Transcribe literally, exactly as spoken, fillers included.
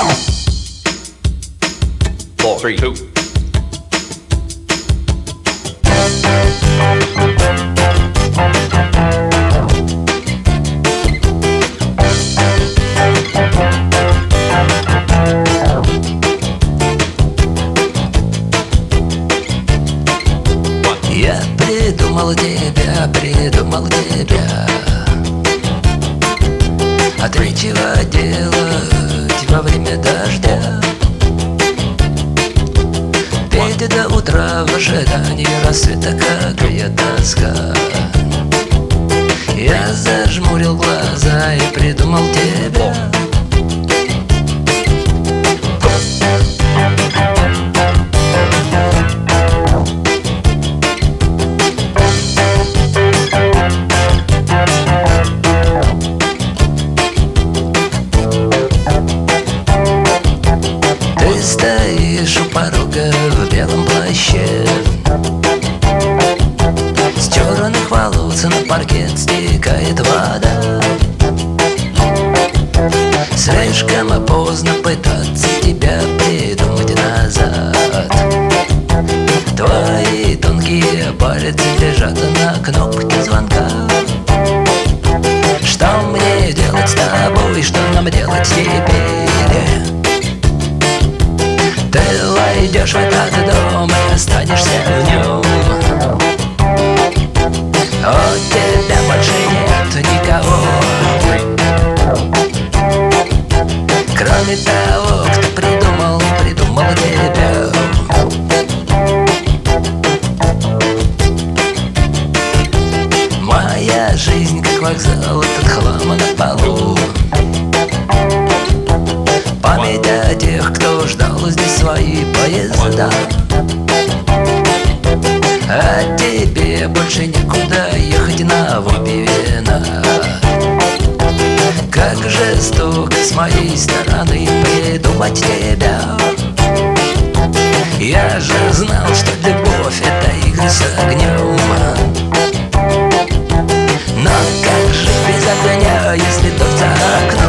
Four, three, two. Я придумал тебя, придумал тебя. От нечего делать во время дождя. Петь до утра в ожидании рассвета, какая тоска. Я зажмурил глаза и придумал тебя. Ты стоишь у порога в белом плаще. С черных волос на паркет стекает вода. Слишком поздно пытаться тебя придумать назад. Твои тонкие пальцы лежат на кнопке звонка. Что мне делать с тобой, что нам делать теперь? Ты войдешь в этот дом и останешься в нем. У тебя больше нет никого, кроме того, кто придумал, придумал тебя. Моя жизнь как вокзал, этот хлам на полу. Память о тех, кто ждал здесь свои поезда. А тебе больше некуда ехать на выпиве вина. Как жестоко с моей стороны придумать тебя. Я же знал, что любовь — это игры с огнем. Но как жить без огня, если дождь за окном?